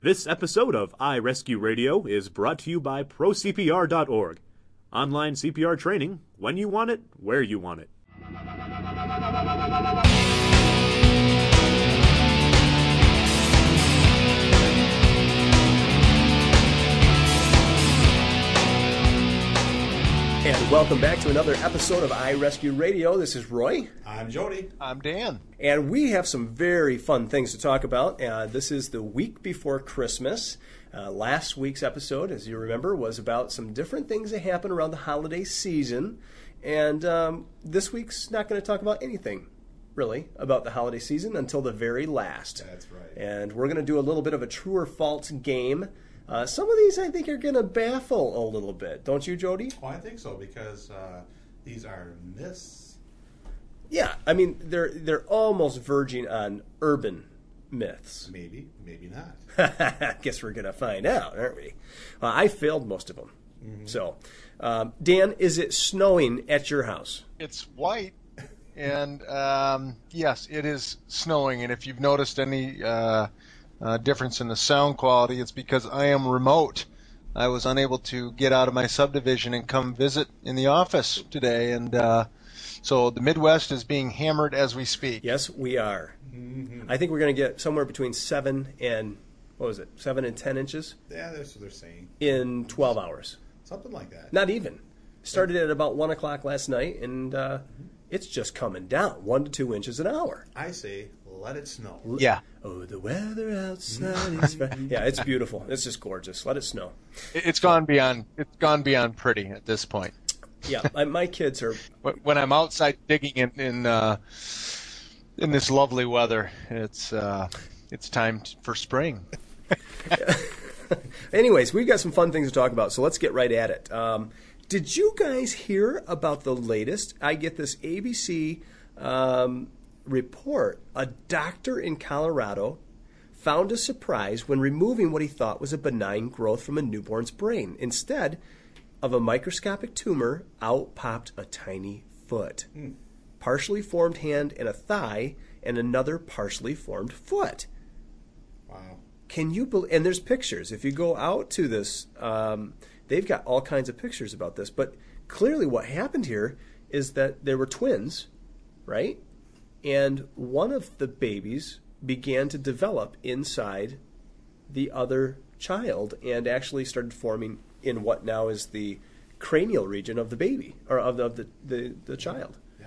This episode of iRescue Radio is brought to you by ProCPR.org. Online CPR training when you want it, where you want it. And welcome back to another episode of iRescue Radio. This is Roy. I'm Jody. I'm Dan. And we have some very fun things to talk about. This is the week before Christmas. Last week's episode, as you remember, was about some different things that happen around the holiday season. And this week's not going to talk about anything, really, about the holiday season until the very last. That's right. And we're going to do a little bit of a true or false game. Some of these I think are going to baffle a little bit. Don't you, Jody? Well, I think so, because these are myths. Yeah, I mean, they're almost verging on urban myths. Maybe, maybe not. I guess we're going to find out, aren't we? I failed most of them. Mm-hmm. So, Dan, is it snowing at your house? It's white, and yes, it is snowing. And if you've noticed any difference in the sound quality, it's because I am remote. I was unable to get out of my subdivision and come visit in the office today, and so the Midwest is being hammered as we speak. Yes, we are. Mm-hmm. I think we're going to get somewhere between 7 and 10 inches? Yeah, that's what they're saying. In 12 hours. Something like that. Not even. Started at about 1 o'clock last night, and it's just coming down, 1 to 2 inches an hour. I say, let it snow. Yeah. Oh, the weather outside is fine. Yeah, it's beautiful. It's just gorgeous. Let it snow. It's gone beyond pretty at this point. Yeah, my kids are. When I'm outside digging in this lovely weather, it's time for spring. Anyways, we've got some fun things to talk about, so let's get right at it. Did you guys hear about the latest? I get this ABC report. A doctor in Colorado found a surprise when removing what he thought was a benign growth from a newborn's brain. Instead of a microscopic tumor, out popped a tiny foot, partially formed hand and a thigh, and another partially formed foot. Wow. Can you believe? And there's pictures. If you go out to this, they've got all kinds of pictures about this. But clearly what happened here is that there were twins, right? And one of the babies began to develop inside the other child and actually started forming in what now is the cranial region of the baby, or of the child. Yeah.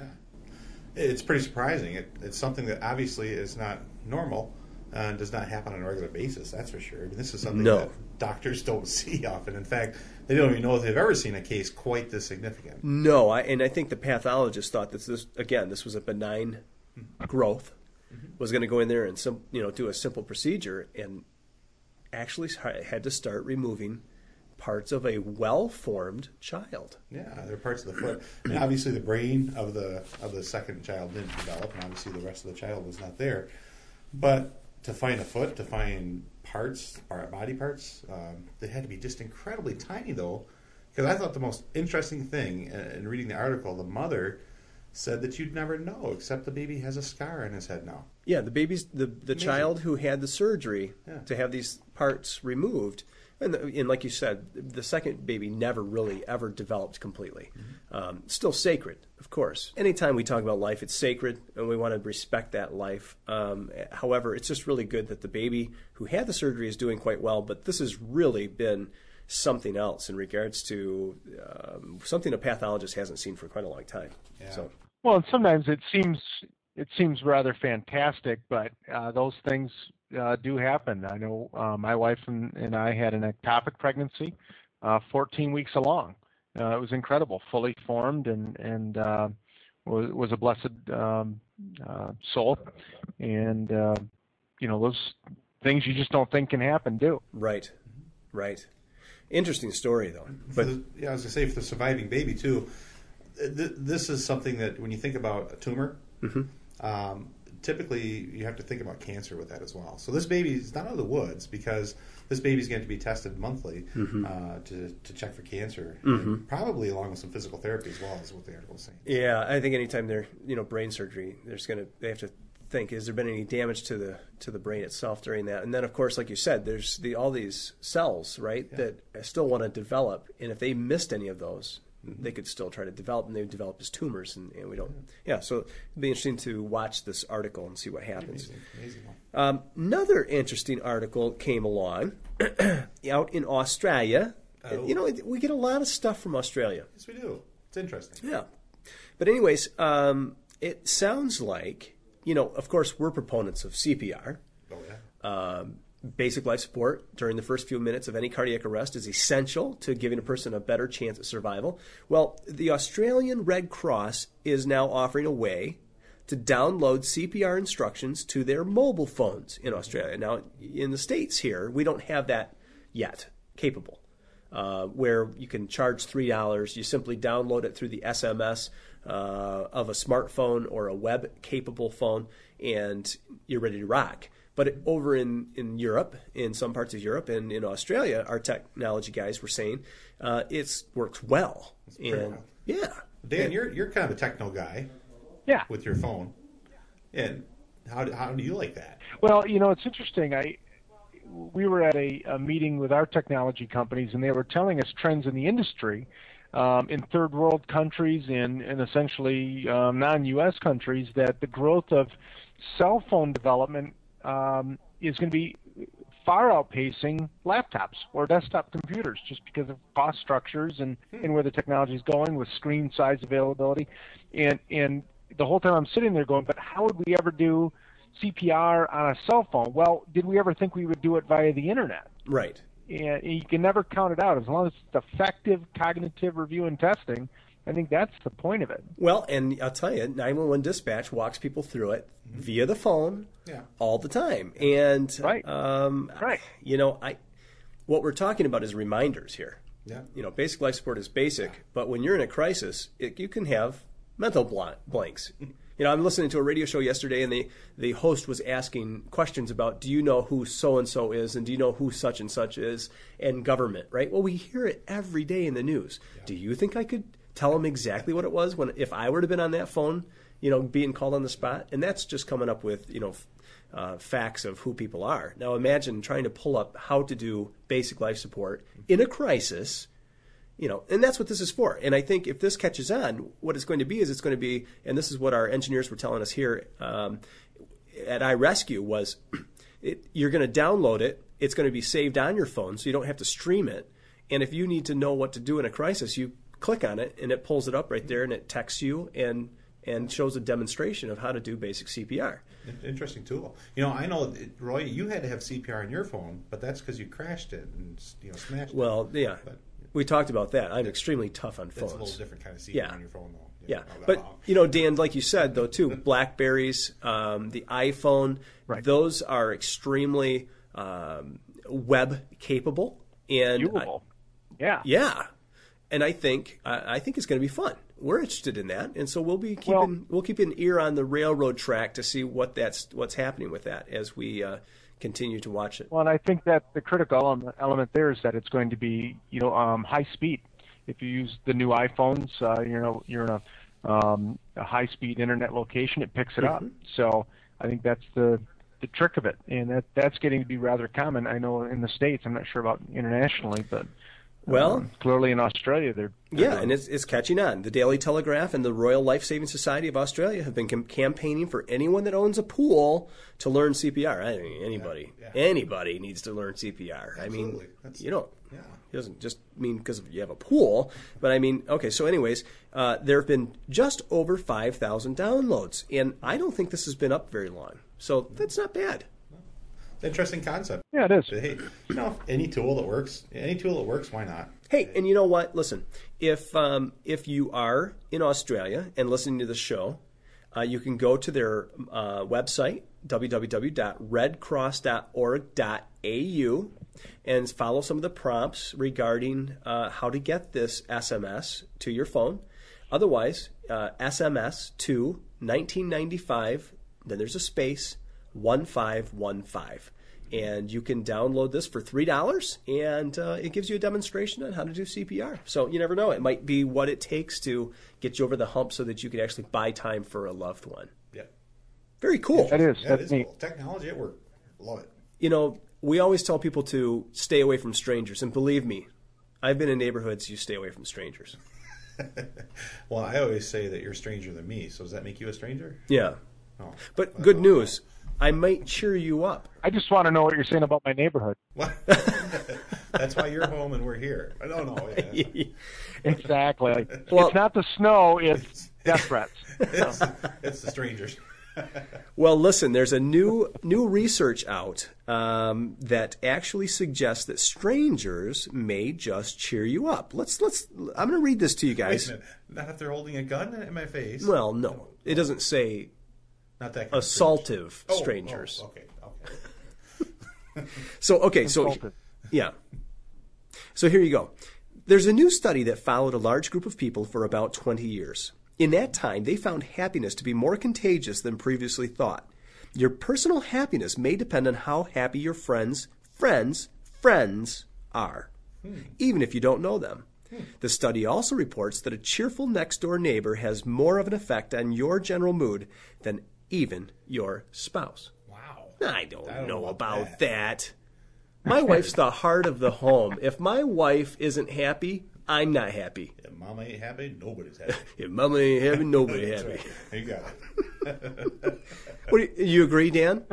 It's pretty surprising. It's something that obviously is not normal and does not happen on a regular basis, that's for sure. I mean, this is something that doctors don't see often. In fact, they don't even know if they've ever seen a case quite this significant. No, and I think the pathologist thought that this was a benign growth, was going to go in there and do a simple procedure, and actually had to start removing parts of a well-formed child. Yeah, they're parts of the foot. And obviously the brain of the second child didn't develop, and obviously the rest of the child was not there. But to find a foot, to find parts, body parts, they had to be just incredibly tiny, though. Because I thought the most interesting thing in reading the article, the mother said that you'd never know, except the baby has a scar on his head now. Yeah, the baby's the child who had the surgery to have these parts removed, and like you said, the second baby never really ever developed completely. Still sacred, of course. Anytime we talk about life, it's sacred, and we want to respect that life. However, it's just really good that the baby who had the surgery is doing quite well, but this has really been something else in regards to something a pathologist hasn't seen for quite a long time. Yeah. So. Well, and sometimes it seems rather fantastic, but those things do happen. I know my wife and I had an ectopic pregnancy, 14 weeks along. It was incredible, fully formed, and was a blessed soul. And those things you just don't think can happen, do. Right. Interesting story, though. But I was going to say, for the surviving baby too. This is something that when you think about a tumor, typically you have to think about cancer with that as well. So this baby is not out of the woods, because this baby is going to be tested monthly to check for cancer, and probably along with some physical therapy as well, is what the article is saying. Yeah, I think anytime they're brain surgery, they have to think, has there been any damage to the brain itself during that? And then, of course, like you said, there's all these cells, right, that still want to develop. And if they missed any of those, they could still try to develop, and they would develop as tumors, and we don't. Yeah, so it'd be interesting to watch this article and see what happens. Amazing. Another interesting article came along out in Australia. Oh. You know, we get a lot of stuff from Australia. Yes, we do. It's interesting. Yeah. But anyways, it sounds like, you know, of course, we're proponents of CPR. Oh, yeah. Basic life support during the first few minutes of any cardiac arrest is essential to giving a person a better chance at survival. Well, the Australian Red Cross is now offering a way to download CPR instructions to their mobile phones in Australia. Now, in the States here, we don't have that yet capable, where you can charge $3. You simply download it through the SMS of a smartphone or a web-capable phone, and you're ready to rock. But over in Europe, in some parts of Europe, and in Australia, our technology guys were saying it works well. And yeah, Dan, you're kind of a techno guy. Yeah. With your phone, and how do you like that? Well, you know, it's interesting. We were at a meeting with our technology companies, and they were telling us trends in the industry in third world countries and essentially non-U.S. countries, that the growth of cell phone development is going to be far outpacing laptops or desktop computers, just because of cost structures and where the technology is going with screen size availability. And the whole time I'm sitting there going, but how would we ever do CPR on a cell phone? Well, did we ever think we would do it via the internet? right. And you can never count it out. As long as it's effective cognitive review and testing, I think that's the point of it. Well, and I'll tell you, 911 dispatch walks people through it via the phone all the time. And Right. you know, what we're talking about is reminders here. Yeah. You know, basic life support is basic, but when you're in a crisis, you can have mental blanks. You know, I'm listening to a radio show yesterday, and the host was asking questions about, do you know who so-and-so is, and do you know who such and such is, and government, right? Well, we hear it every day in the news. Yeah. Do you think I could tell them exactly what it was if I were to have been on that phone, you know, being called on the spot? And that's just coming up with, you know, facts of who people are. Now imagine trying to pull up how to do basic life support in a crisis. You know, and that's what this is for. And I think if this catches on, what it's going to be is and this is what our engineers were telling us here at iRescue, was you're going to download it. It's going to be saved on your phone, so you don't have to stream it. And if you need to know what to do in a crisis, you click on it, and it pulls it up right there, and it texts you and shows a demonstration of how to do basic CPR. Interesting tool. You know, I know, Roy, you had to have CPR on your phone, but that's because you crashed it and, you know, smashed it. Well, yeah. But we talked about that. I'm extremely tough on phones. That's a little different kind of CPR on your phone, though. Yeah, but, you know, Dan, like you said, though, too, BlackBerries, the iPhone, those are extremely web-capable. And Viewable. Yeah. And I think it's going to be fun. We're interested in that, and so we'll keep an ear on the railroad track to see what's happening with that as we continue to watch it. Well, and I think that the critical element there is that it's going to be, you know, high speed. If you use the new iPhones, you're in a high speed internet location, it picks it up. So I think that's the trick of it, and that's getting to be rather common. I know in the States, I'm not sure about internationally, but clearly in Australia, they're and it's catching on. The Daily Telegraph and the Royal Life Saving Society of Australia have been campaigning for anyone that owns a pool to learn CPR. I mean, anybody needs to learn CPR. Absolutely. I mean, you know, it doesn't just mean because you have a pool, but I mean, okay. So, anyways, there have been just over 5,000 downloads, and I don't think this has been up very long. So that's not bad. Interesting concept. Yeah, it is. But hey, you know, any tool that works, why not? Hey, and you know what? Listen, if you are in Australia and listening to the show, you can go to their website, www.redcross.org.au, and follow some of the prompts regarding how to get this SMS to your phone. Otherwise, SMS to 1995, then there's a space, 1515. And you can download this for $3, and it gives you a demonstration on how to do CPR. So you never know. It might be what it takes to get you over the hump so that you can actually buy time for a loved one. Yeah. Very cool. That is. Yeah, That's it is neat. cool. Technology at work. Love it. You know, we always tell people to stay away from strangers, and believe me, I've been in neighborhoods you stay away from strangers. Well, I always say that you're a stranger than me, so does that make you a stranger? Yeah. Oh. But good news, I might cheer you up. I just want to know what you're saying about my neighborhood. What? That's why you're home and we're here. I don't know. Yeah. Exactly. Well- It's not the snow, it's death threats. It's the strangers. Well, listen, there's a new research out that actually suggests that strangers may just cheer you up. I'm going to read this to you Wait a guys. minute. Not if they're holding a gun in my face. Well, no, it doesn't say Not that kind of assaultive Oh, strangers. Oh, okay. So Insulted. yeah. So here you go. There's a new study that followed a large group of people for about 20 years. In that time, they found happiness to be more contagious than previously thought. Your personal happiness may depend on how happy your friends are, even if you don't know them. The study also reports that a cheerful next-door neighbor has more of an effect on your general mood than even your spouse. Wow. I don't know about that. that. My wife's the heart of the home. If my wife isn't happy, I'm not happy. If mama ain't happy, nobody's happy. If mama ain't happy, nobody That's happy. right. There you go. What do you agree, Dan?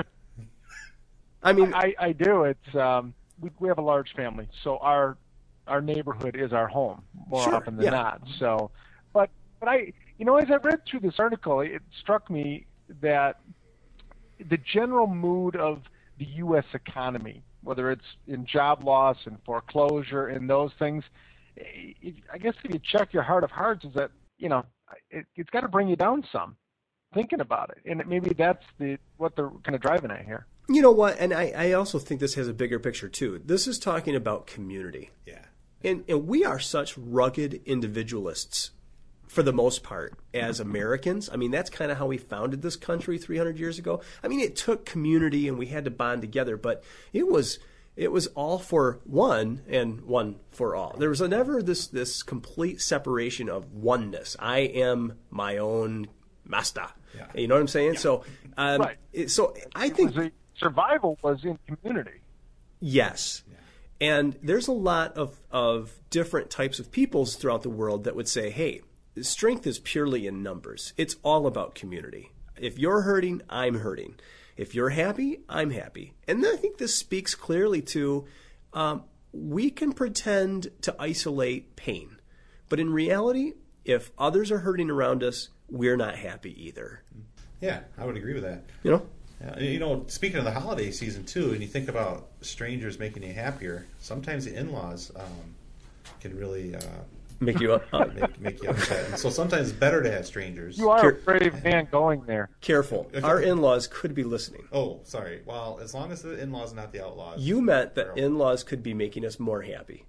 I mean, I do. It's we have a large family, so our neighborhood is our home more Sure, often than yeah. not. So, but I, as I read through this article, it struck me that the general mood of the U.S. economy, whether it's in job loss and foreclosure and those things, I guess if you check your heart of hearts, is that it's got to bring you down some. Thinking about it, and maybe that's what they're kind of driving at here. you know what? And I also think this has a bigger picture too. This is talking about community. Yeah. And we are such rugged individualists for the most part as Americans. I mean, that's kind of how we founded this country 300 years ago. I mean, it took community and we had to bond together, but it was all for one and one for all. There was never this complete separation of oneness. I am my own master. Yeah. You know what I'm saying? So, Right. so I think Survival was in community. yes. And there's a lot of different types of peoples throughout the world that would say, hey, strength is purely in numbers. It's all about community. If you're hurting, I'm hurting. If you're happy, I'm happy. And I think this speaks clearly to we can pretend to isolate pain. But in reality, if others are hurting around us, we're not happy either. Yeah, I would agree with that. You know? Yeah, speaking of the holiday season too, and you think about strangers making you happier, sometimes the in-laws can really Make you up. make you upset. And so sometimes it's better to have strangers. You are a brave man going there. Careful. Our in-laws could be listening. Oh, sorry. Well, as long as the in-laws are not the outlaws. You meant that in-laws could be making us more happy.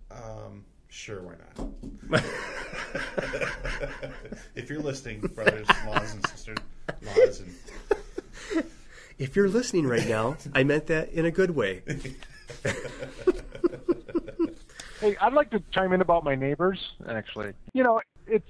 Sure, why not? If you're listening, brothers-in-laws and sister-in-laws, and If you're listening right now, I meant that in a good way. Hey, I'd like to chime in about my neighbors. Actually, it's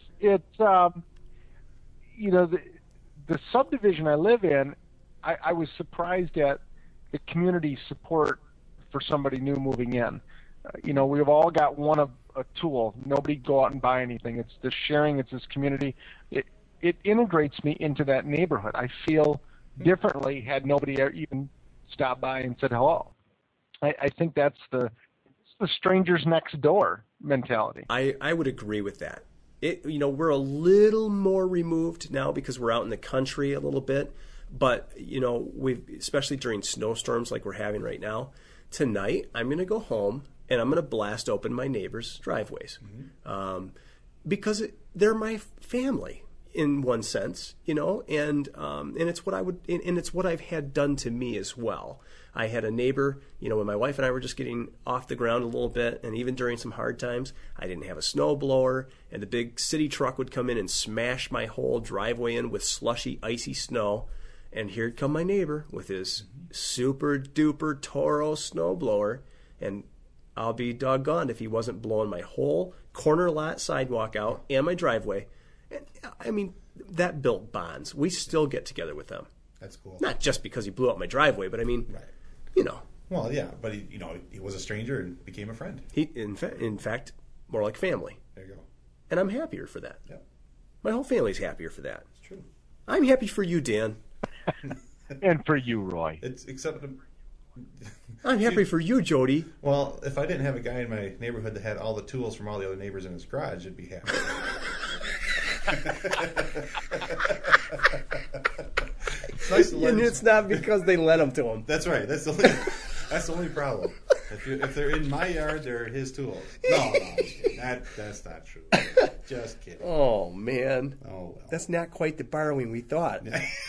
the subdivision I live in. I was surprised at the community support for somebody new moving in. We've all got a tool. Nobody go out and buy anything. It's this sharing. It's this community. It integrates me into that neighborhood. I feel differently had nobody even stopped by and said hello. I think that's the strangers next door mentality. I would agree with that. We're a little more removed now because we're out in the country a little bit. But, especially during snowstorms like we're having right now, tonight I'm going to go home and I'm going to blast open my neighbors' driveways because they're my family in one sense, and it's what it's what I've had done to me as well. I had a neighbor, when my wife and I were just getting off the ground a little bit, and even during some hard times, I didn't have a snow blower, and the big city truck would come in and smash my whole driveway in with slushy, icy snow. And here'd come my neighbor with his super duper Toro snowblower, and I'll be doggone if he wasn't blowing my whole corner lot sidewalk out and my driveway. And, I mean, that built bonds. We still get together with them. That's cool. Not just because he blew out my driveway, but I mean, Right. you know, Well, yeah, but he was a stranger and became a friend. he in fact more like family, There you go. and I'm happier for that. Yep, My whole family's happier for that. it's true. I'm happy for you, Dan. And for you, Roy. It's except. I'm happy for you, Jody. Well, if I didn't have a guy in my neighborhood that had all the tools from all the other neighbors in his garage, I'd be happy. It's nice to let And him- it's not because they lent them to him. That's right. That's the only problem. If they're in my yard, they're his tools. No, I'm just kidding. That's not true. Just kidding. Oh man, Oh well. that's not quite the borrowing we thought.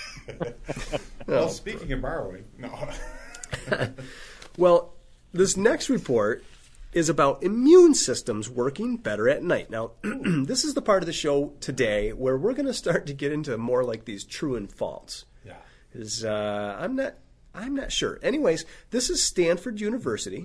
Well, speaking of borrowing, no. Well, this next report is about immune systems working better at night. Now, this is the part of the show today where we're going to start to get into more like these true and false. Yeah. Is I'm not sure. Anyways, this is Stanford University,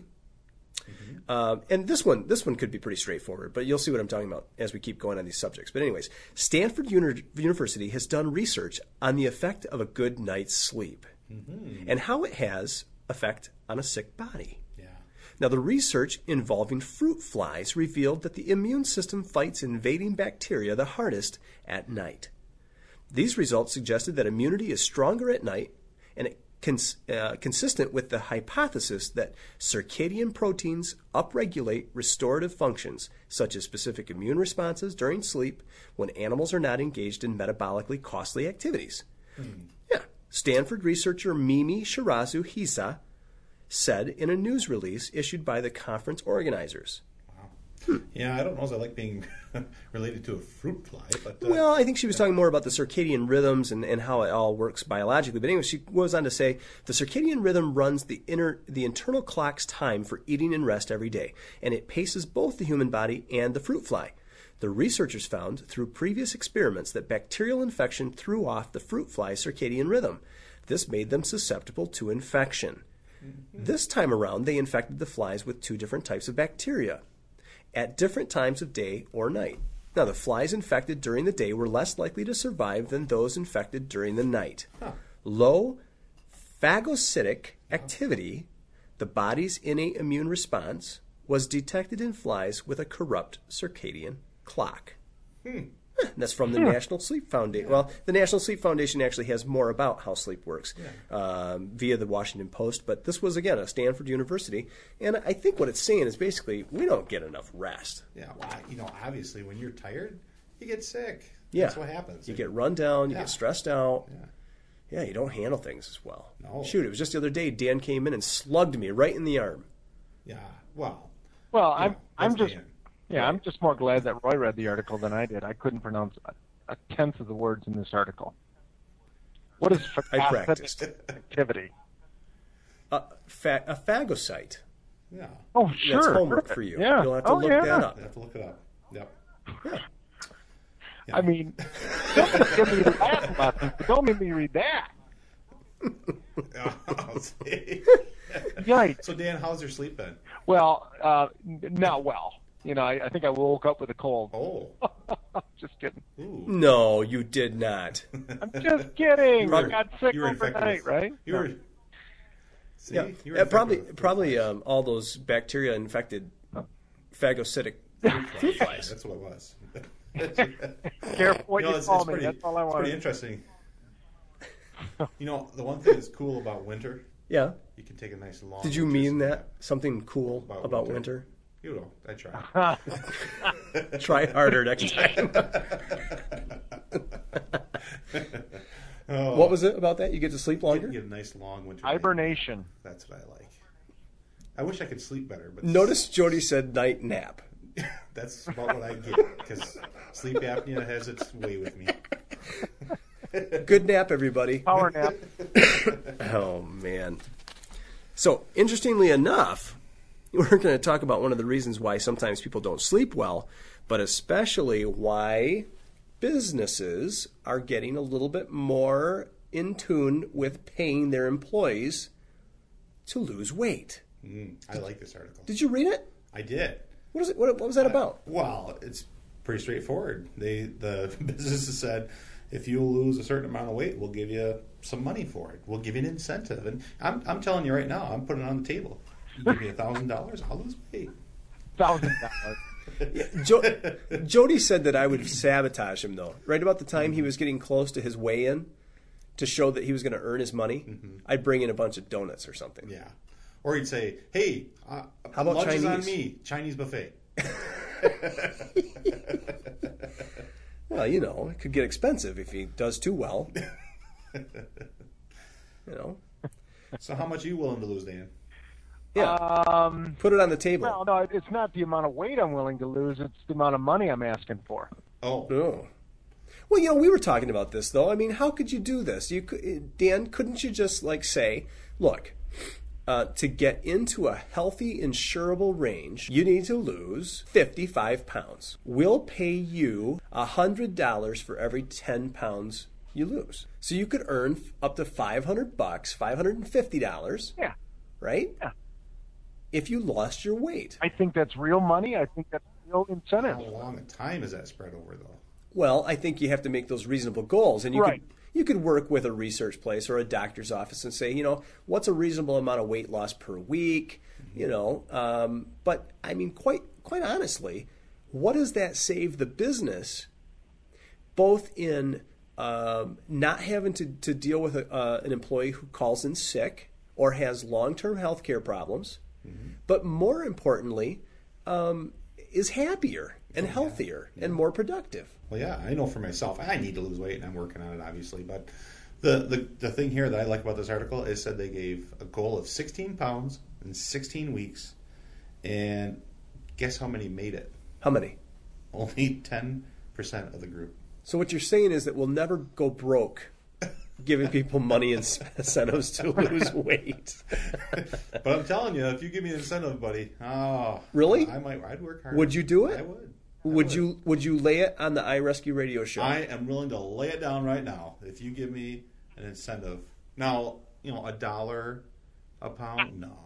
and this one could be pretty straightforward, but you'll see what I'm talking about as we keep going on these subjects. But anyways, Stanford University has done research on the effect of a good night's sleep and how it has effect on a sick body. Yeah. Now, the research involving fruit flies revealed that the immune system fights invading bacteria the hardest at night. These results suggested that immunity is stronger at night, and it consistent with the hypothesis that circadian proteins upregulate restorative functions, such as specific immune responses during sleep when animals are not engaged in metabolically costly activities. Yeah. Stanford researcher Mimi Shirazu Hisa said in a news release issued by the conference organizers. Yeah, I don't know if I like being related to a fruit fly, but Well, I think she was talking more about the circadian rhythms and how it all works biologically. But anyway, she goes on to say the circadian rhythm runs the internal clock's time for eating and rest every day, and it paces both the human body and the fruit fly. The researchers found through previous experiments that bacterial infection threw off the fruit fly's circadian rhythm. This made them susceptible to infection. This time around, they infected the flies with 2 different types of bacteria at different times of day or night. Now, the flies infected during the day were less likely to survive than those infected during the night. Low phagocytic activity, the body's innate immune response, was detected in flies with a corrupt circadian clock. That's from the National Sleep Foundation. Well, the National Sleep Foundation actually has more about how sleep works via the Washington Post. But this was, again, a Stanford University. And I think what it's saying is basically we don't get enough rest. yeah, well, obviously when you're tired, you get sick. Yeah. That's what happens. You get run down, you Yeah. get stressed out. Yeah. Yeah, you don't handle things as well. No. Shoot, it was just the other day Dan came in and slugged me right in the arm. Yeah. Well, Well, yeah, I'm that's just Dan. I'm just more glad that Roy read the article than I did. I couldn't pronounce a tenth of the words in this article. What is I practiced. activity? A phagocyte. Yeah. Oh, sure. That's homework for you. Yeah. You'll have to look that up. I have to look it up. Yep. I mean, don't give me the Latin lessons, but don't make me read that. I'll see. Yikes. So Dan, how's your sleep been? Well, not well. I think I woke up with a cold. Oh. Just kidding. Ooh. No, you did not. I'm just kidding. You I were- got sick you were infected overnight, with- right? You were. See, Yeah, you were probably infected with probably fruit all those bacteria infected phagocytic flies. fruit Yeah, flies. that's what it was. Careful what you it's call me. pretty, That's all I it's want. pretty interesting. The one thing that's cool about winter, Yeah. you can take a nice long. Did you winter mean sleep. that? Something cool about winter? You know, I try. Try harder next time. Oh, What was it about that? You get to sleep you longer? get a nice long winter. night. Hibernation. That's what I like. I wish I could sleep better, but Notice Jody said night nap. that's about what I get because sleep apnea has its way with me. Good nap, everybody. Power nap. Oh, man. So, interestingly enough, we're going to talk about one of the reasons why sometimes people don't sleep well, but especially why businesses are getting a little bit more in tune with paying their employees to lose weight. I like this article. Did you read it? I did. What is it? What was that about? Well, it's pretty straightforward. The businesses said, if you lose a certain amount of weight, we'll give you some money for it. We'll give you an incentive. And I'm telling you right now, I'm putting it on the table. You give me $1,000, I'll lose weight. $1,000. Jody said that I would sabotage him, though. Right about the time he was getting close to his weigh-in, to show that he was going to earn his money, I'd bring in a bunch of donuts or something. Yeah. Or he'd say, hey, how about lunch Chinese? is on me. Chinese buffet. Well, you know, it could get expensive if he does too well. You know. So how much are you willing to lose, Dan? Yeah. Put it on the table. Well, no, it's not the amount of weight I'm willing to lose. It's the amount of money I'm asking for. Oh. Well, you know, we were talking about this, though. I mean, how could you do this? Dan, couldn't you just, like, say, look, to get into a healthy, insurable range, you need to lose 55 pounds. We'll pay you $100 for every 10 pounds you lose. So you could earn up to $500, $550. Yeah. Right? Yeah. If you lost your weight. I think that's real money. I think that's real incentive. How long a time is that spread over, though? Well, I think you have to make those reasonable goals. And you could work with a research place or a doctor's office and say, you know, what's a reasonable amount of weight loss per week? You know, but I mean, quite honestly, what does that save the business, both in not having to deal with an employee who calls in sick or has long-term health care problems, but more importantly, is happier and healthier and more productive. Well, yeah, I know for myself, I need to lose weight, and I'm working on it, obviously. But the thing here that I like about this article is said they gave a goal of 16 pounds in 16 weeks, and guess how many made it? How many? Only 10% of the group. So what you're saying is that we'll never go broke giving people money incentives to lose weight. But I'm telling you, if you give me an incentive, buddy, really? I'd work hard. Would you do it? I would. Would you lay it on the iRescue radio show? I am willing to lay it down right now if you give me an incentive. Now, you know, $1 a pound? No.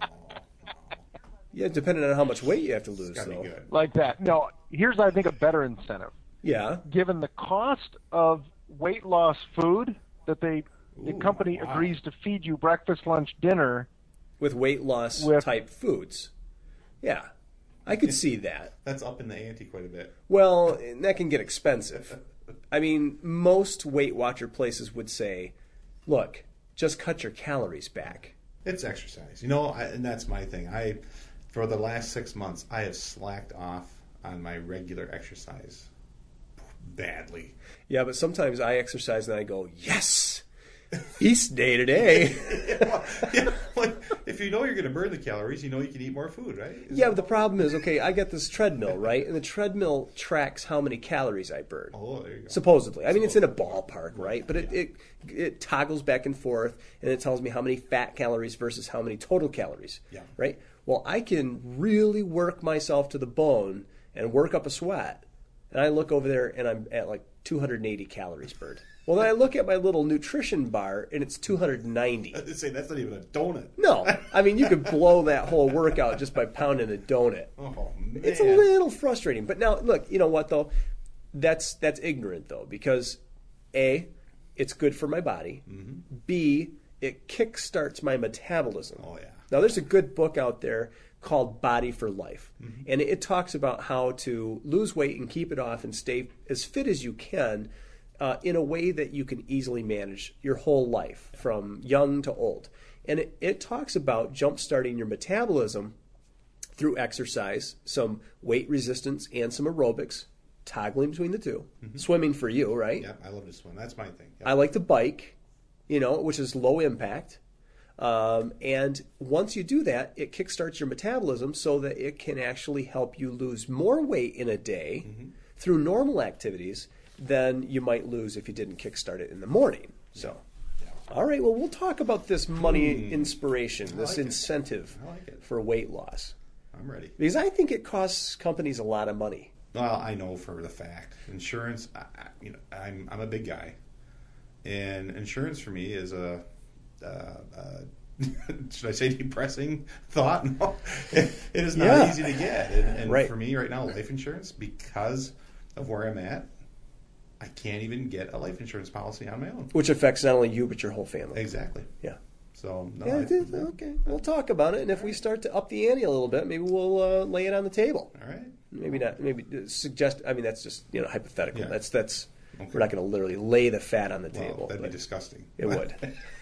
Yeah, depending on how much weight you have to lose. It's gotta be good. Like that. No, here's, I think, a better incentive. Yeah. Given the cost of weight loss food that the company agrees to feed you breakfast, lunch, dinner. With weight loss type foods. Yeah. I could see that. That's up in the ante quite a bit. Well, that can get expensive. I mean, most Weight Watcher places would say, look, just cut your calories back. It's exercise. You know, and that's my thing. For the last 6 months, I have slacked off on my regular exercise badly. Yeah, but sometimes I exercise and I go, yes, feast day today. Like, if you know you're going to burn the calories, you know you can eat more food, right? But the problem is, okay, I get this treadmill, right? And the treadmill tracks how many calories I burn. Oh, there you go. Supposedly. I mean, it's in a ballpark, right? But it toggles back and forth, and it tells me how many fat calories versus how many total calories, right? Well, I can really work myself to the bone and work up a sweat, and I look over there, and I'm at like 280 calories burned. Well, then I look at my little nutrition bar, and it's 290. I'd say that's not even a donut. No. I mean, you could blow that whole workout just by pounding a donut. Oh, man. It's a little frustrating. But now, look, you know what, though? That's ignorant, though, because, A, it's good for my body. Mm-hmm. B, it kickstarts my metabolism. Oh, yeah. Now, there's a good book out there called Body for Life. Mm-hmm. And it talks about how to lose weight and keep it off and stay as fit as you can in a way that you can easily manage your whole life, from young to old. And it talks about jump-starting your metabolism through exercise, some weight resistance, and some aerobics, toggling between the two. Mm-hmm. Swimming for you, right? Yeah, I love to swim. That's my thing. Yep. I like to bike, which is low impact. And once you do that, it kickstarts your metabolism so that it can actually help you lose more weight in a day through normal activities than you might lose if you didn't kickstart it in the morning. So, all right, well, we'll talk about this money inspiration, this incentive for weight loss. I'm ready. Because I think it costs companies a lot of money. Well, I know for the fact. Insurance, I'm a big guy. And insurance for me is a should I say depressing thought? No, it is not easy to get. And for me right now, life insurance, because of where I'm at, I can't even get a life insurance policy on my own. Which affects not only you, but your whole family. Exactly. Yeah. So, no. Okay. We'll talk about it, and if we start to up the ante a little bit, maybe we'll lay it on the table. All right. Maybe not. Maybe suggest. I mean, that's just hypothetical. Yeah. That's. Okay. We're not going to literally lay the fat on the Well, table. that'd be disgusting. It would.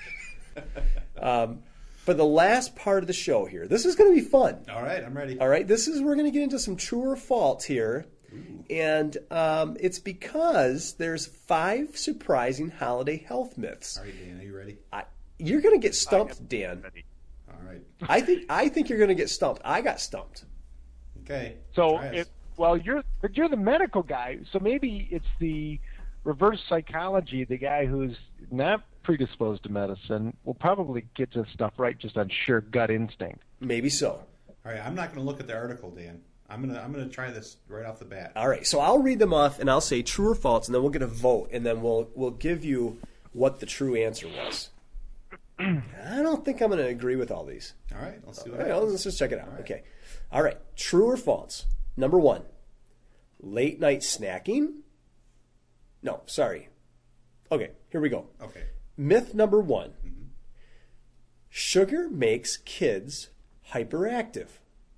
For the last part of the show here, this is going to be fun. All right, I'm ready. All right, we're going to get into some true or false here, and it's because there's 5 surprising holiday health myths. All right, Dan, are you ready? You're going to get stumped, Dan. All right. I think you're going to get stumped. I got stumped. Okay. So, Try us. you're the medical guy, so maybe it's the reverse psychology. The guy who's not predisposed to medicine will probably get this stuff right just on sheer gut instinct. Maybe so. All right, I'm not going to look at the article, Dan. I'm gonna try this right off the bat. All right, so I'll read them off, and I'll say true or false, and then we'll get a vote, and then we'll give you what the true answer was. I don't think I'm going to agree with all these. All right, let's see what All right, happens. let's just check it out. All right. Okay. All right. True or false? Number 1, late night snacking. No, sorry. Okay, here we go. Okay. Myth number 1. Sugar makes kids hyperactive.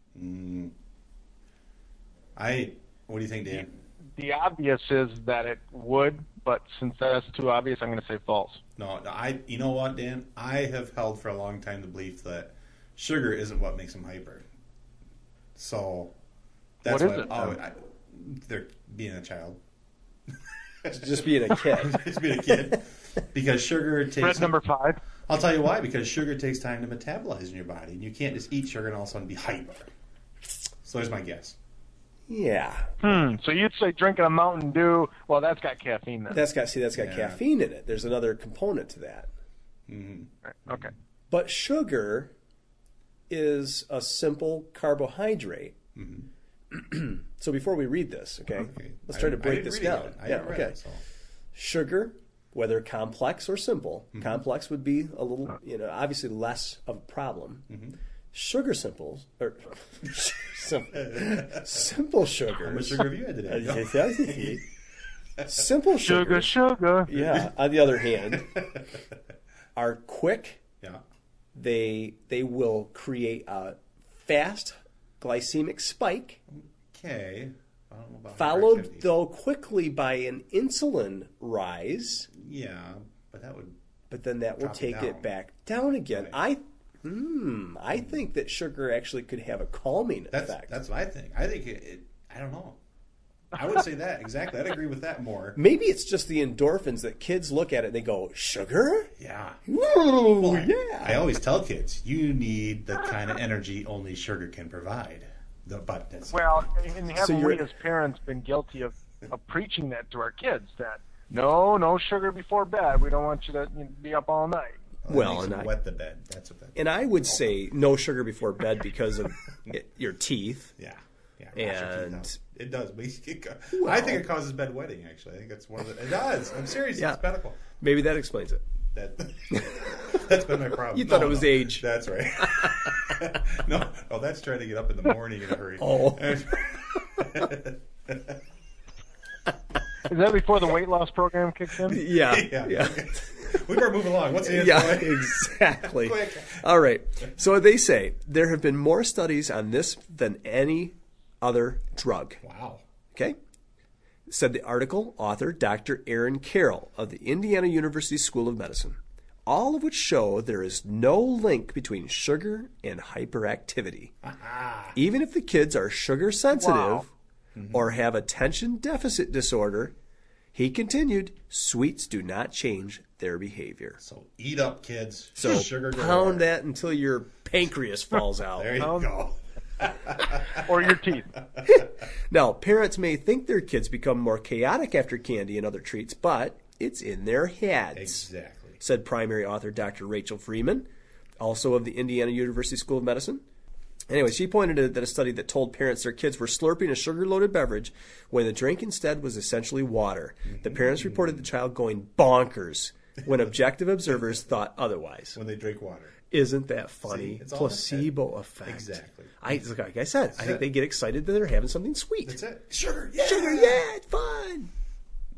What do you think, Dan? The obvious is that it would, but since that's too obvious, I'm going to say false. No, you know what, Dan? I have held for a long time the belief that sugar isn't what makes them hyper. So that's what is it? They're being a child. Just being a kid. Just being a kid. Because sugar takes... Threat number 5. I'll tell you why. Because sugar takes time to metabolize in your body. And you can't just eat sugar and all of a sudden be hyper. So there's my guess. Yeah. So you'd say drinking a Mountain Dew, well, that's got caffeine then. That's got Yeah. caffeine in it. There's another component to that. Right. Okay. But sugar is a simple carbohydrate. So before we read this, okay, let's try to break this down. Okay. So. Sugar, whether complex or simple, complex would be a little, obviously less of a problem. Sugar simples, or simple sugars. How much sugar have you had today? Simple sugars. Sugar. Yeah. On the other hand, are quick. Yeah. They will create a fast glycemic spike, Okay. I don't know about followed hyperactivity. though quickly by an insulin rise. Yeah, but that would... But then that will Drop it take down. it back down again. Right. I think that sugar actually could have a calming effect. That's what I think. I think I don't know. I would say that exactly. I'd agree with that more. Maybe it's just the endorphins that kids look at it and they go, sugar? Yeah. Ooh, yeah. I always tell kids, you need the kind of energy only sugar can provide. But that's Well, and haven't you're- we as parents been guilty of preaching that to our kids, that no sugar before bed. We don't want you to be up all night. Well, and and I- wet the bed. That's what that. And I would say no sugar before bed because of your teeth. Yeah. Wash your teeth And- out. It does. I think it causes bedwetting. Actually, I think that's one of the. It does. I'm serious. Yeah. It's medical. Maybe that explains it. That's been my problem. You thought it was age. That's right. No, that's trying to get up in the morning in a hurry. Oh. Is that before the weight loss program kicks in? Yeah. Yeah. We better move along. What's the answer? Yeah, exactly. Quick. All right. So they say there have been more studies on this than any other drug. Wow. Okay? Said the article author Dr. Aaron Carroll of the Indiana University School of Medicine. All of which show there is no link between sugar and hyperactivity. Even if the kids are sugar sensitive or have attention deficit disorder, he continued, sweets do not change their behavior. So eat up, kids. So sugar galore. pound that until your pancreas falls out. There you go. Or your teeth. Now, parents may think their kids become more chaotic after candy and other treats, but it's in their heads. Exactly. Said primary author Dr. Rachel Freeman, also of the Indiana University School of Medicine. Anyway, she pointed out that a study that told parents their kids were slurping a sugar-loaded beverage when the drink instead was essentially water. The parents reported the child going bonkers when objective observers thought otherwise. When they drink water. Isn't that funny? See, it's all Placebo effect. Exactly. Like I said, I think they get excited that they're having something sweet. That's it. Sugar, yeah. Sugar, yeah, it's fun.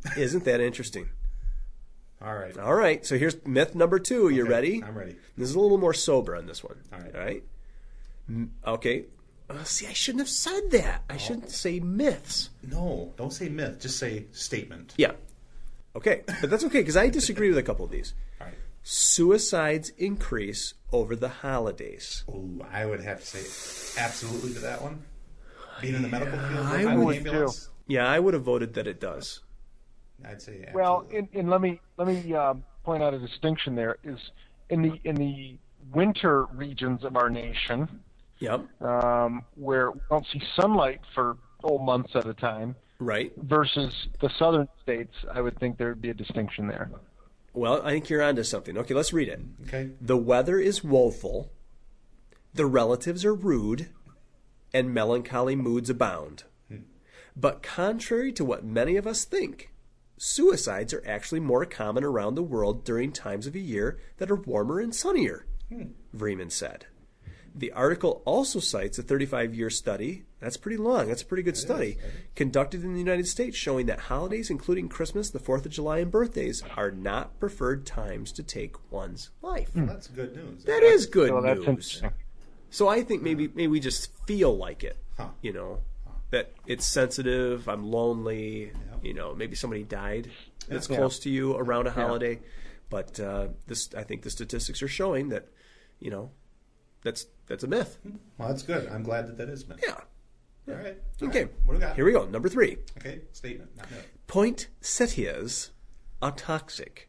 Isn't that interesting? All right. All right, so here's myth number 2. You Okay, ready? I'm ready. This is a little more sober on this one. All right. All right? Okay. See, I shouldn't have said that. I shouldn't say myths. No, don't say myth. Just say statement. Yeah. Okay, but that's okay because I disagree with a couple of these. All right. Suicides increase over the holidays. Ooh, I would have to say absolutely to that one. Being in the medical field, I working in would the ambulance, Yeah, I would have voted that it does. I'd say absolutely. Well, and let me point out a distinction. There is in the winter regions of our nation, Yep. where we don't see sunlight for months at a time, Right. versus the southern states. I would think there would be a distinction there. Well, I think you're onto something. Okay, let's read it. Okay. The weather is woeful, the relatives are rude, and melancholy moods abound. But contrary to what many of us think, suicides are actually more common around the world during times of a year that are warmer and sunnier, Vreeman said. The article also cites a 35-year study, that's pretty long, that's a pretty good study, conducted in the United States showing that holidays, including Christmas, the 4th of July, and birthdays, are not preferred times to take one's life. Well, that's good news. That is good So that's news. interesting. So I think maybe we just feel like it, Huh. that it's sensitive, I'm lonely, Yeah. maybe somebody died that's Yeah. close to you around a holiday. But I think the statistics are showing that, that's a myth. Well, that's good. I'm glad that is myth. Yeah. All right. Okay. What do we got? Here we go. Number 3. Okay. Statement, not myth. Poinsettias are toxic.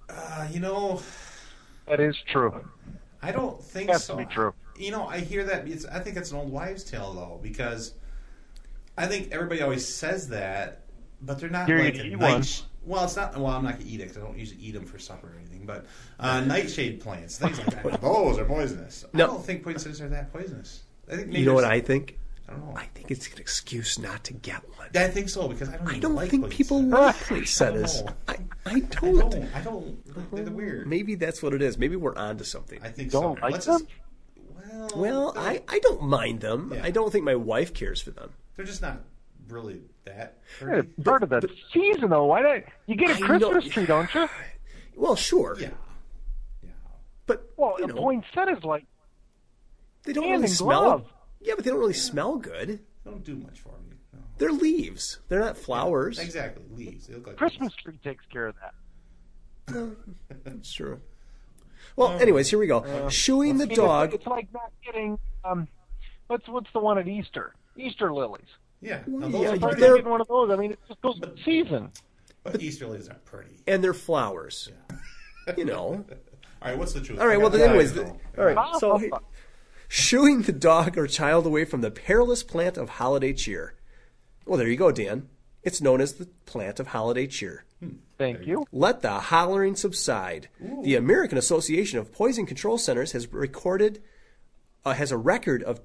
That is true. I don't think Has so. to be true. I hear that. I think it's an old wives' tale, though, because I think everybody always says that, but they're not You're like gonna a eat one. Well, it's not. Well, I'm not gonna eat it because I don't usually eat them for supper or anything. But nightshade plants, things like that. Those are poisonous. No. I don't think poinsettias are that poisonous. I think maybe You know what there's- I think? I don't know. I think it's an excuse not to get one. I think so because I don't. I even don't like think people poinsettias. like poinsettias. I I don't. I don't. They're weird. Maybe that's what it is. Maybe we're onto something. I think Don't so. like Let's them? just- Well, they're- I don't mind them. Yeah. I don't think my wife cares for them. they're just not really that. Yeah, pretty. it's part of the season, though. Why not? You get a I know- Christmas tree, don't you? Well, sure. Yeah. But, Well, you a know, poinsettia's like they don't hand really in smell. glove. Yeah, but they don't really smell good. They don't do much for me. No. They're leaves. They're not flowers. Exactly. Leaves. They look like Christmas tree takes care of that. That's true. Well, anyways, here we go. Shooing the I mean, dog. It's like not getting what's the one at Easter? Easter lilies. Yeah. Now, Yeah, those are It's like pretty, they're- not getting one of those. I mean, it just goes with the season. but Easter lilies aren't pretty. And they're flowers. All right. What's the truth? All right, well, I got then anyways, that. all right. So, shooing the dog or child away from the perilous plant of holiday cheer. Well, there you go, Dan. It's known as the plant of holiday cheer. Thank you. Let the hollering subside. The American Association of Poison Control Centers has has a record of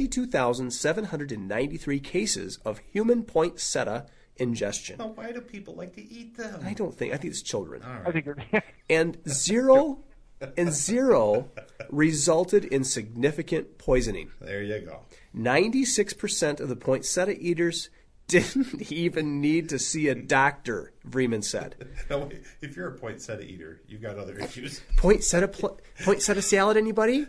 22,793 cases of human poinsettia ingestion. Well, why do people like to eat them? I think it's children. I think And zero resulted in significant poisoning. There you go. 96% of the poinsettia eaters didn't even need to see a doctor, Vreeman said. No, wait, if you're a poinsettia eater, you've got other issues. Poinsettia salad, anybody?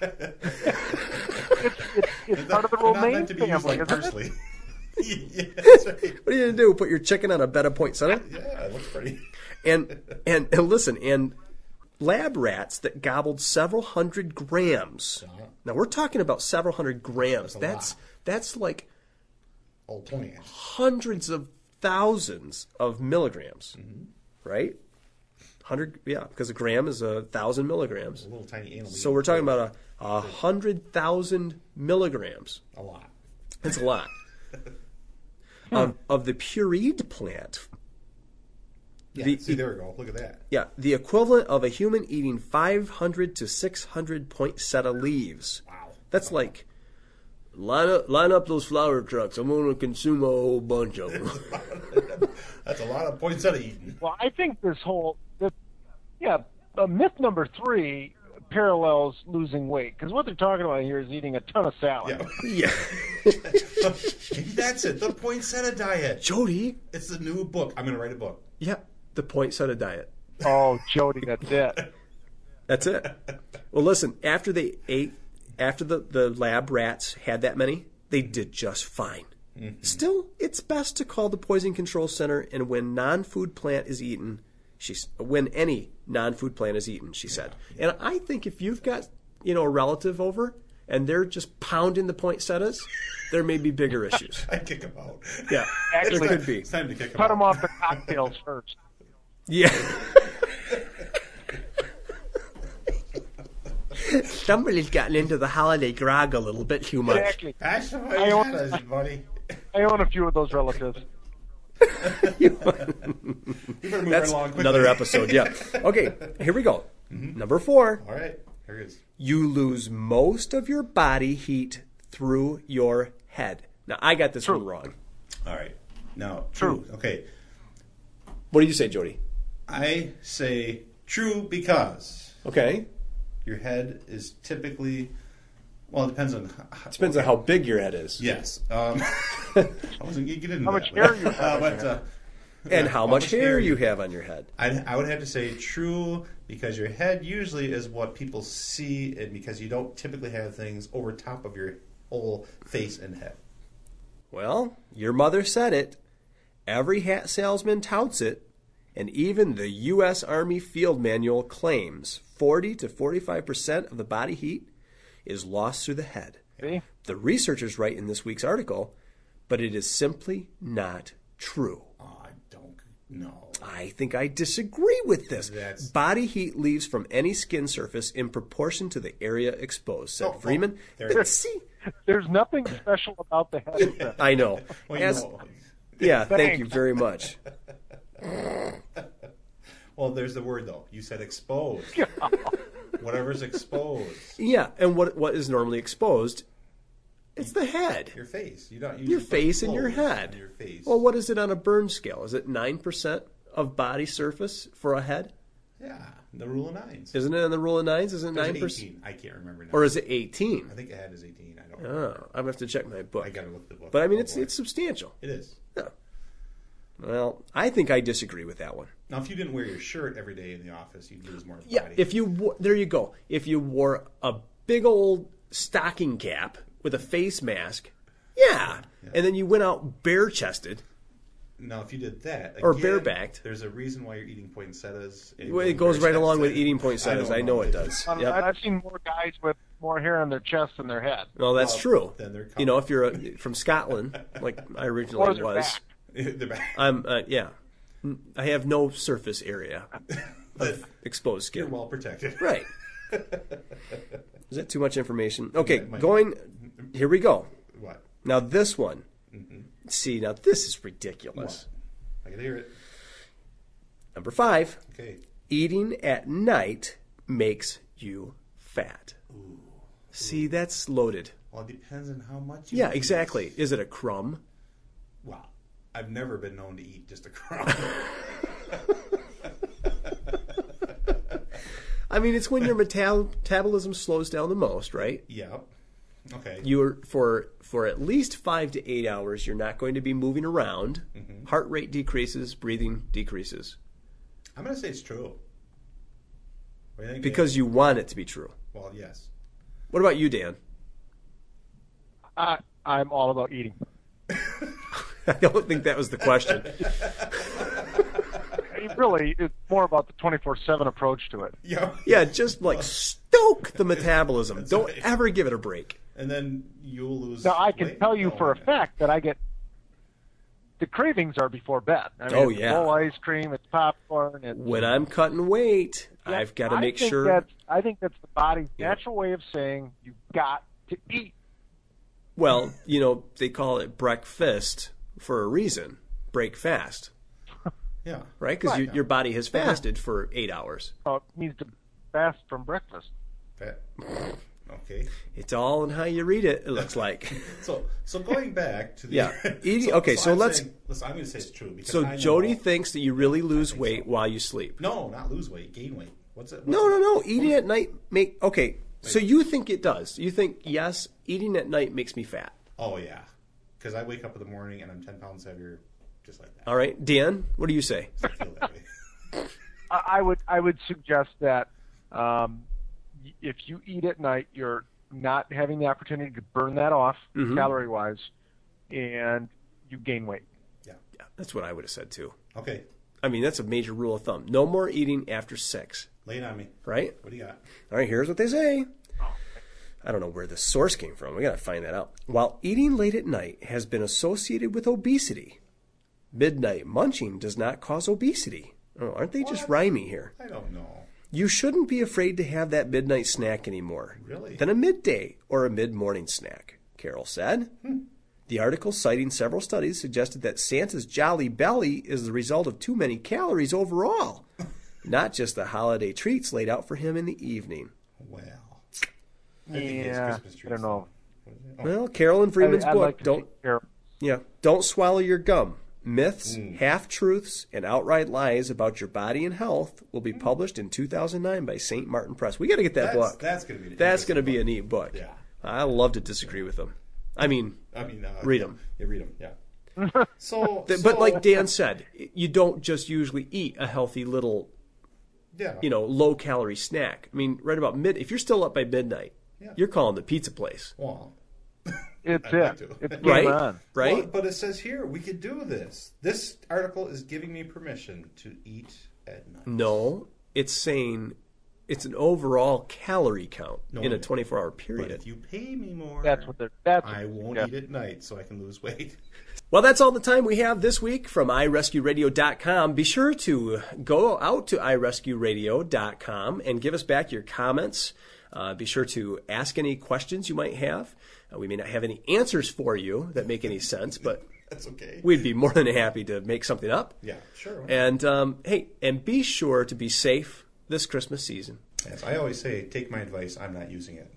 it's part of the They're not romaine meant to be used family, like isn't it? parsley. Yeah, that's right. What are you going to do? Put your chicken on a bed of poinsettia? Yeah, it looks pretty. And listen, and lab rats that gobbled several hundred grams. Now we're talking about several hundred grams. That's like Old plant. hundreds of thousands of milligrams, right? 100, yeah, because a gram is 1,000 milligrams. A little tiny anal. So we're talking about 100,000 milligrams. a lot. That's a lot. Of the pureed plant. Yeah, see, there we go. Look at that. Yeah, the equivalent of a human eating 500 to 600 poinsettia leaves. Wow. That's like, line up those flower trucks. I'm going to consume a whole bunch of them. That's a lot of poinsettia eating. Well, I think myth number 3, parallels losing weight, because what they're talking about here is eating a ton of salad. Yeah. Yeah. Maybe that's it. The poinsettia diet. Jody. It's the new book. I'm going to write a book. Yeah. The poinsettia diet. Oh, Jody, that's it. That's it. Well, listen, after the lab rats had that many, they did just fine. Mm-hmm. Still, it's best to call the Poison Control Center, and when non-food plant is eaten, when any non-food plant is eaten, she said. And I think if you've got, a relative over and they're just pounding the poinsettias, there may be bigger issues. I'd kick them out. Yeah, actually, there could be. It's time to kick them Cut out. them off the cocktails first. Yeah. Somebody's gotten into the holiday grog a little bit too much. Exactly. That's the I own- poinsettias, buddy. I own a few of those relatives. You better move right That's along quickly. another episode, yeah. Okay, here we go. Number 4. All right. Here it is. You lose most of your body heat through your head. Now, I got this one wrong. All right. Now, True. Okay. What do you say, Jody? I say true because Okay. your head is typically, well, it depends on. Depends on how big your head is. Yes. I wasn't going to get into How that. much hair you have on but, And yeah, how much hair you have on your head. I would have to say true because your head usually is what people see, and because you don't typically have things over top of your whole face and head. Well, your mother said it. Every hat salesman touts it. And even the U.S. Army Field Manual claims 40 to 45% of the body heat is lost through the head. See? The researchers write in this week's article, but it is simply not true. Oh, I don't know. I think I disagree with this. That's- Body heat leaves from any skin surface in proportion to the area exposed, said Oh, Freeman. there it But is. see, There's nothing special about the head. I know. Well, As- you know. Yeah, thank Thanks. you very much. Well, there's the word though. You said exposed. Whatever's exposed. Yeah, and what is normally exposed? It's the head. Your face. You don't. Your face and your clothes head. on your face. Well, what is it on a burn scale? Is it 9% of body surface for a head? Yeah, the rule of nines. Isn't it on the rule of nines? Isn't it Or is it 9%? 18? I can't remember now. Or is it 18? I think the head is 18. I don't know. Oh, I'm going to have to check my book. I gotta look the book. But I mean, Oh, it's boy. substantial. It is. Yeah. Well, I think I disagree with that one. Now, if you didn't wear your shirt every day in the office, you'd lose more Yeah, body. if you there you go. If you wore a big old stocking cap with a face mask, yeah. And then you went out bare chested. Now, if you did that Or again, barebacked. there's a reason why you're eating poinsettias. and Well, it going goes right bare along with chested. eating poinsettias. I don't know it does. Yep. I've seen more guys with more hair on their chest than their head. Well, that's Well, true. then they're You know, if you're from Scotland, like I Or originally their was, back. They're back. I'm yeah. I have no surface area of exposed skin. You're well protected. Right. Is that too much information? Okay, Yeah, it might going. Here we go. What? Now this one. See, now this is ridiculous. I can hear it. Number 5. Okay. Eating at night makes you fat. See, that's loaded. Well, it depends on how much you Yeah, eat. exactly. Is it a crumb? Well, I've never been known to eat just a crumb. I mean, it's when your metabolism slows down the most, right? Yep. Okay. You're for at least 5 to 8 hours, you're not going to be moving around. Heart rate decreases, breathing decreases. I'm going to say it's true. What do you think, Because you want it to be true. Dan? Well, yes. What about you, Dan? I'm all about eating. I don't think that was the question. Really, it's more about the 24/7 approach to it. Yeah. Yeah, just like stoke the metabolism. Don't right. ever give it a break. And then you'll lose. Now, I can weight. tell you Oh, for a yeah. fact that I get the cravings are before bed. I mean, Oh, it's yeah. bowl ice cream, it's popcorn. It's, When I'm cutting weight, I've got to I make think sure. I think that's the body's Yeah. natural way of saying you've got to eat. Well, you know, they call it breakfast for a reason. Break fast, Yeah. right? Because Right. your body has fasted for 8 hours. It needs to fast from breakfast. Fat. Okay. It's all in how you read it, it looks like. So going back to the Yeah. Eating- okay, so I'm let's- saying- listen, I'm going to say it's true because So I know- Jody thinks that you really lose think weight so. while you sleep. No, not lose weight, gain weight. What's it? No. Eating at night So you think it does? You think yes, eating at night makes me fat? Oh yeah, because I wake up in the morning and I'm 10 pounds heavier, just like that. All right, Dan, what do you say? I feel that way. I would suggest that if you eat at night, you're not having the opportunity to burn that off calorie wise, and you gain weight. Yeah, that's what I would have said too. Okay. I mean, that's a major rule of thumb. No more eating after 6. Lay it on me. Right? What do you got? All right, here's what they say. I don't know where the source came from. We got to find that out. While eating late at night has been associated with obesity, midnight munching does not cause obesity. Oh, aren't they just rhyming here? I don't know. You shouldn't be afraid to have that midnight snack anymore. Really? Than a midday or a mid-morning snack, Carol said. The article, citing several studies, suggested that Santa's jolly belly is the result of too many calories overall, not just the holiday treats laid out for him in the evening. Well, I think it's Yeah, Christmas trees. I don't know. Well, Carolyn Freeman's I'd book, like to take care of- Don't swallow your gum. Myths, half-truths, and outright lies about your body and health will be published in 2009 by St. Martin Press. We got to get that book. That's going to be. That's going to be a neat book. Yeah. I love to disagree with them. I mean, read them. Yeah, read them. Yeah. But like Dan said, you don't just usually eat a healthy little, low-calorie snack. I mean, right about if you're still up by midnight, you're calling the pizza place. Well, It's I'd like it. to. It's game on. Right? Well, but it says here we could do this. This article is giving me permission to eat at night. No, it's saying it's an overall calorie count in a 24-hour period. But if you pay me more, I won't eat at night so I can lose weight. Well, that's all the time we have this week from iRescueRadio.com. Be sure to go out to iRescueRadio.com and give us back your comments. Be sure to ask any questions you might have. We may not have any answers for you that make any sense, but that's okay. We'd be more than happy to make something up. Yeah, sure. And and be sure to be safe this Christmas season. Yes, I always say, take my advice. I'm not using it.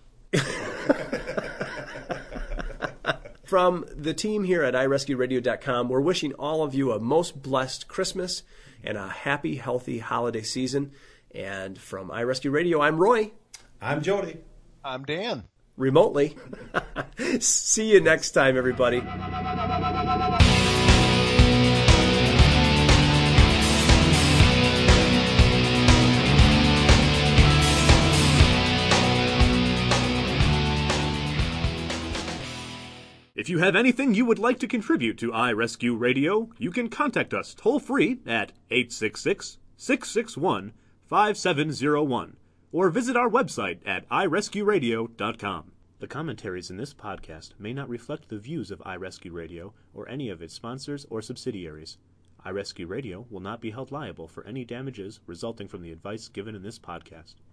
From the team here at iRescueRadio.com, we're wishing all of you a most blessed Christmas and a happy, healthy holiday season. And from iRescue Radio, I'm Roy. I'm Jody. I'm Dan. Remotely. See you next time, everybody. If you have anything you would like to contribute to iRescue Radio, you can contact us toll-free at 866-661-5701 or visit our website at iRescueRadio.com. The commentaries in this podcast may not reflect the views of iRescue Radio or any of its sponsors or subsidiaries. iRescue Radio will not be held liable for any damages resulting from the advice given in this podcast.